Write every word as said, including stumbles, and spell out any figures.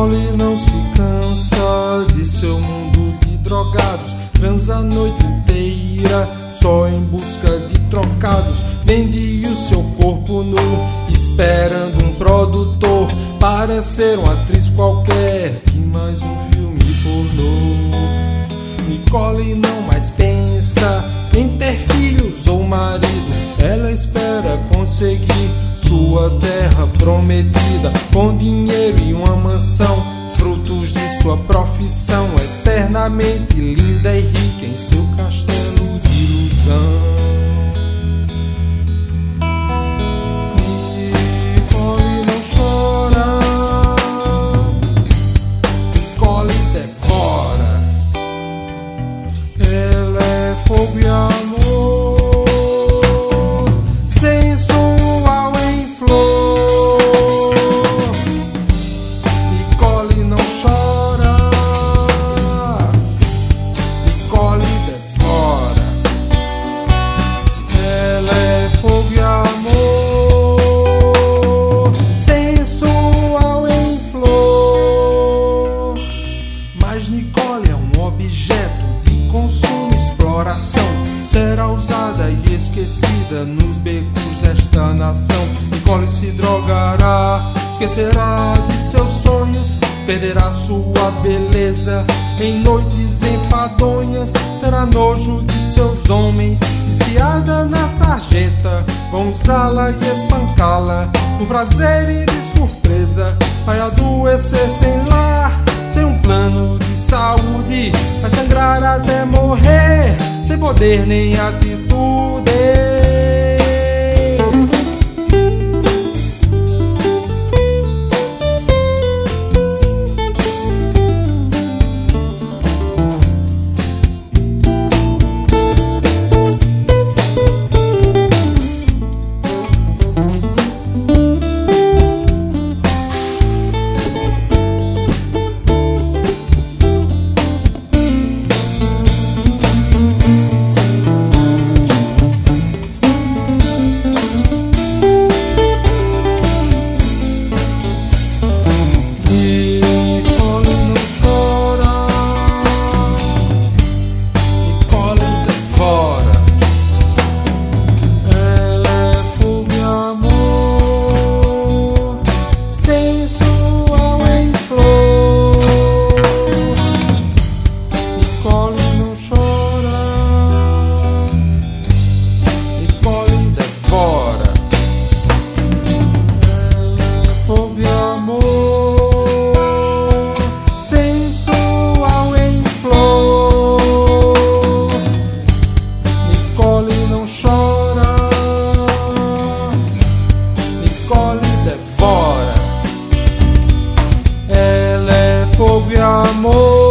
Nicole não se cansa de seu mundo de drogados, transa a noite inteira só em busca de trocados. Vende o seu corpo nu, esperando um produtor para ser uma atriz qualquer de mais um filme pornô. Nicole não mais pensa em ter filhos ou marido, ela espera conseguir sua terra prometida, com dinheiro e uma mansão, frutos de sua profissão, eternamente linda e rica em seu castelo de ilusão. Nicole não chora, Nicole devora, ela é fogo e amor. Nicole é um objeto de consumo e exploração, será usada e esquecida nos becos desta nação. Nicole se drogará, esquecerá de seus sonhos, perderá sua beleza em noites enfadonhas, terá nojo de seus homens, viciada na sarjeta, vão usá-la e espancá-la, no prazer e de surpresa, vai adoecer sem lar, sem um plano de saúde, vai sangrar até morrer, sem poder nem atitude. Fogo e amor.